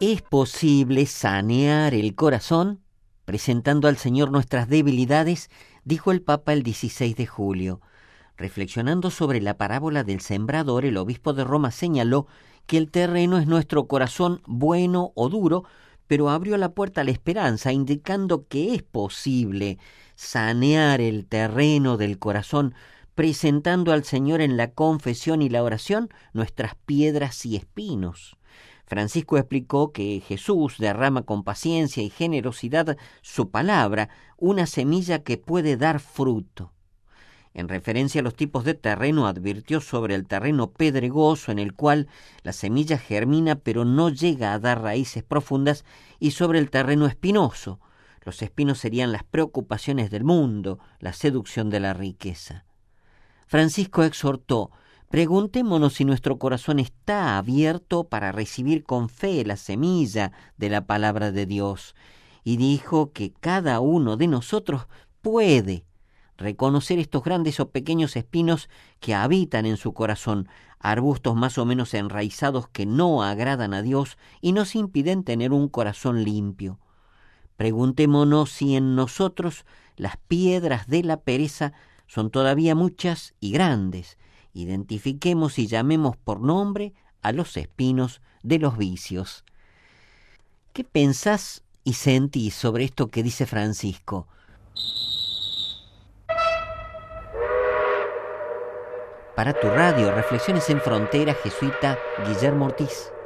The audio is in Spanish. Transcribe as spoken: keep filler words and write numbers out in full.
¿Es posible sanear el corazón? Presentando al Señor nuestras debilidades, dijo el Papa el dieciséis de julio. Reflexionando sobre la parábola del sembrador, el obispo de Roma señaló que el terreno es nuestro corazón bueno o duro, pero abrió la puerta a la esperanza, indicando que es posible sanear el terreno del corazón, presentando al Señor en la confesión y la oración nuestras piedras y espinos. Francisco explicó que Jesús derrama con paciencia y generosidad su palabra, una semilla que puede dar fruto. En referencia a los tipos de terreno, advirtió sobre el terreno pedregoso, en el cual la semilla germina pero no llega a dar raíces profundas, y sobre el terreno espinoso. Los espinos serían las preocupaciones del mundo, la seducción de la riqueza. Francisco exhortó: preguntémonos si nuestro corazón está abierto para recibir con fe la semilla de la palabra de Dios, y dijo que cada uno de nosotros puede reconocer estos grandes o pequeños espinos que habitan en su corazón, arbustos más o menos enraizados que no agradan a Dios y nos impiden tener un corazón limpio. Preguntémonos si en nosotros las piedras de la pereza son todavía muchas y grandes. Identifiquemos y llamemos por nombre a los espinos de los vicios. ¿Qué pensás y sentís sobre esto que dice Francisco? Para tu radio, Reflexiones en Frontera, jesuita Guillermo Ortiz.